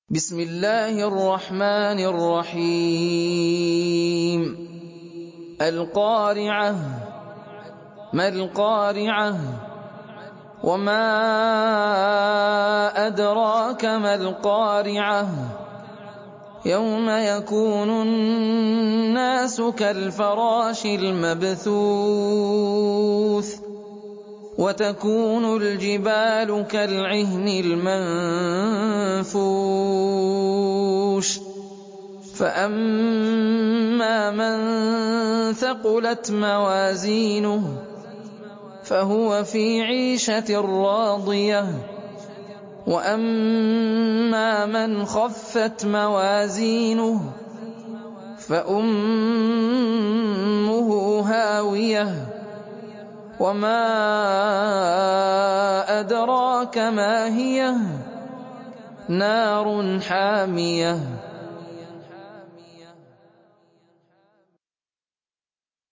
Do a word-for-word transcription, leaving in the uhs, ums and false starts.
بسم الله الرحمن الرحيم القارعة. ما القارعة؟ وما أدراك ما القارعة؟ يوم يكون الناس كالفراش المبثوث وتكون الجبال كالعهن المنفوش فأما من ثقلت موازينه فهو في عيشة راضية وأما من خفت موازينه فأمه هاوية وما أدراك ما هي نار حامية